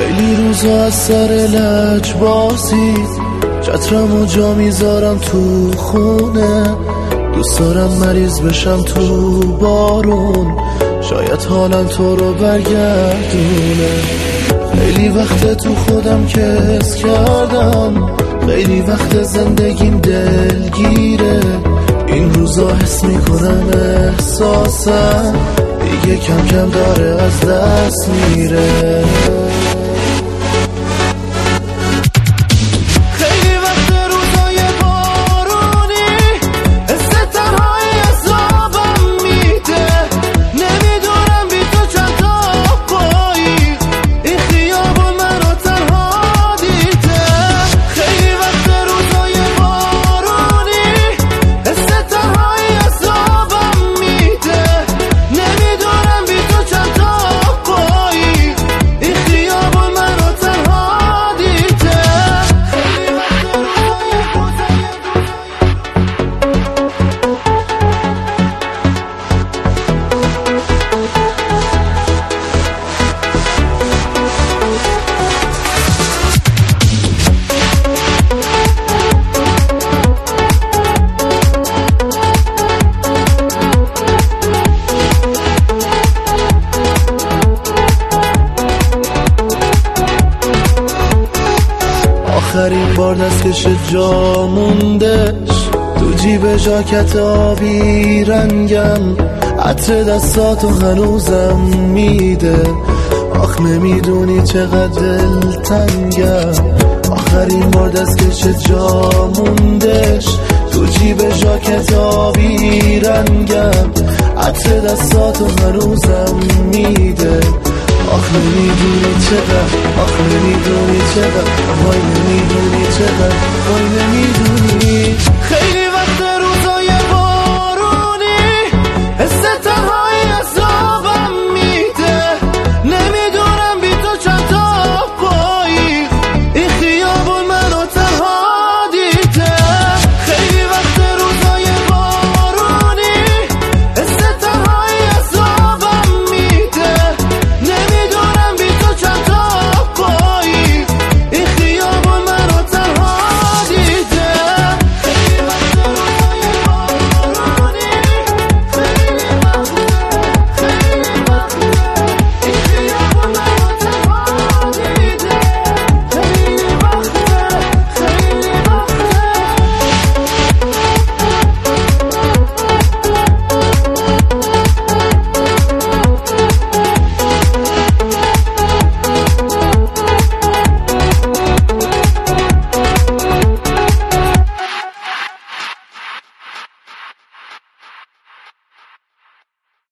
خیلی روزا از سر لجبازی چترمو جا میذارم تو خونه، دوست دارم مریض بشم تو بارون، شاید حالم تو رو برگردونه. خیلی وقت تو خودم کس کردم، خیلی وقت زندگیم دلگیره، این روزا حس میکنم احساسم دیگه کم کم داره از دست میره. آخرین بار دستکش جا موندش تو جیب ژاکت آبی رنگم، عطر دستاتو هنوزم میده، آخ نمیدونی چقدر دلتنگم. آخرین بار دستکش جا موندش تو جیب ژاکت آبی رنگم، عطر دستاتو هنوزم میده، آخ نمیدونی چقدر، آخ نمیدونی چقدر، وای نمیدونی چقدر، وای نمیدونی. خیلی